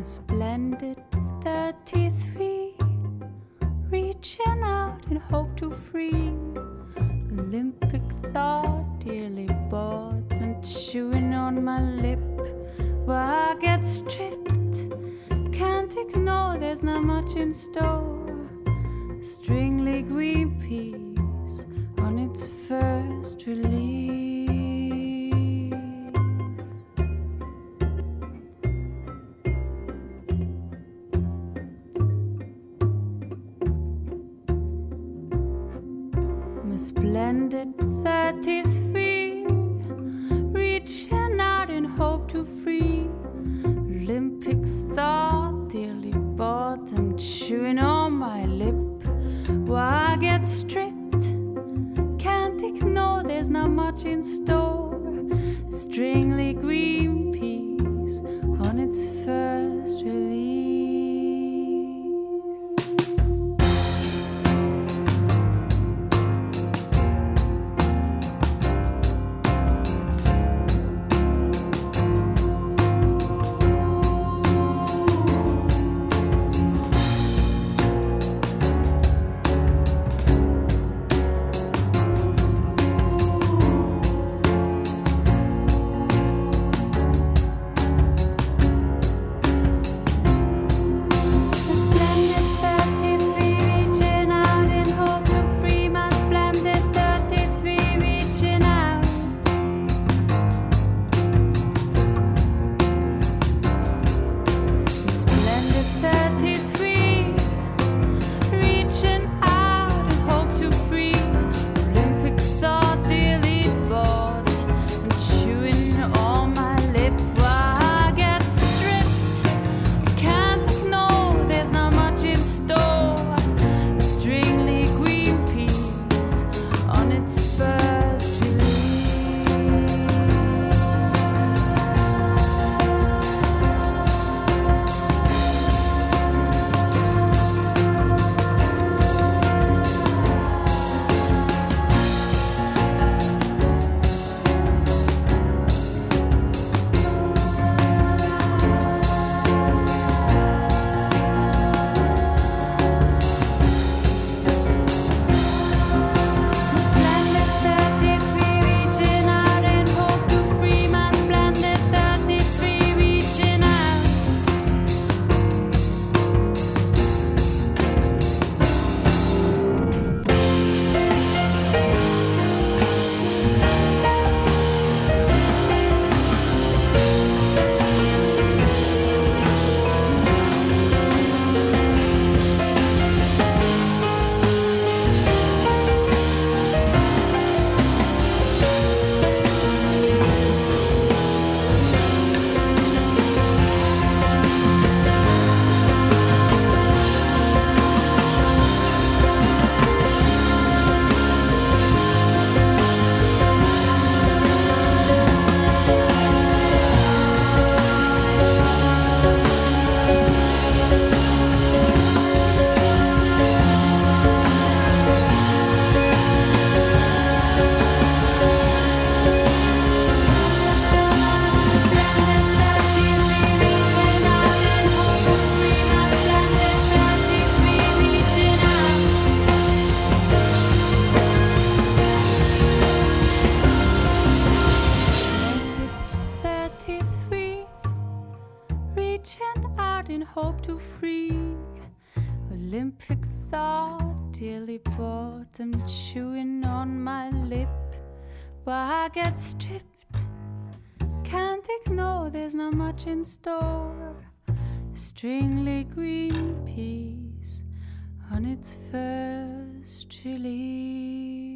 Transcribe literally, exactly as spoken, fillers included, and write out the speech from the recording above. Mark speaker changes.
Speaker 1: splendid thirty-three, reaching out in hope to free. Olympic thought, dearly bought, and chewing on my lip where I get stripped. Can't ignore, there's not much in store. Stringly green peas on its first release. My splendid thirty-three, reaching out in hope to free. Olympic thought, dearly bought, and chewing on my lip why I get stripped. Can't ignore, there's not much in store. Stringly green peas on its first release. Hope to free. Olympic thought, dearly bought, and chewing on my lip why I get stripped. Can't ignore, there's not much in store. Stringly green peas on its first release.